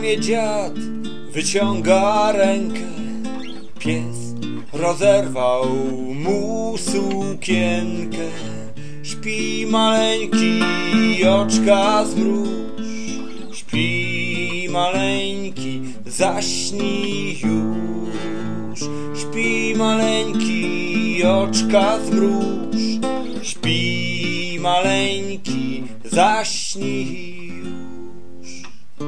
bramie dziad wyciąga rękę. Pies rozerwał mu sukienkę. Śpi maleńki, oczka zmruż. Śpi maleńki, zaśnij już. Śpi maleńki, oczka zmruż. Śpi maleńki, zaśnij już.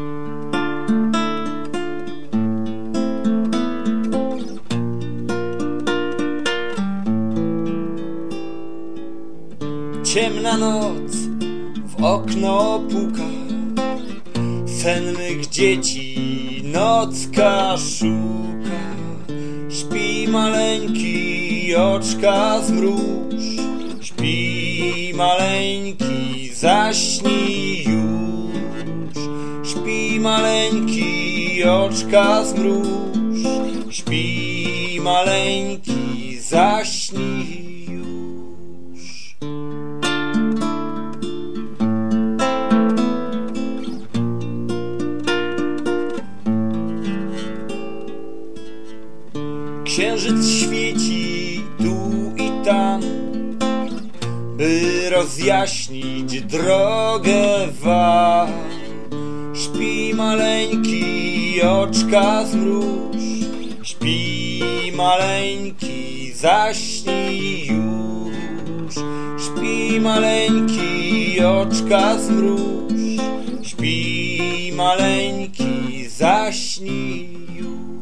Ciemna noc w okno puka. Sennych dzieci nocka szuka. Śpi maleńki, oczka zmruż. Śpi maleńki, zaśnij już. Śpi maleńki, oczka zmruż. Śpi maleńki, zaśnij już. Księżyc świeci tu i tam, by rozjaśnić drogę wam. Śpi maleńki, oczka zmruż. Śpi maleńki, zaśnij już. Śpi maleńki, oczka zmruż. Śpi maleńki, zaśnij już.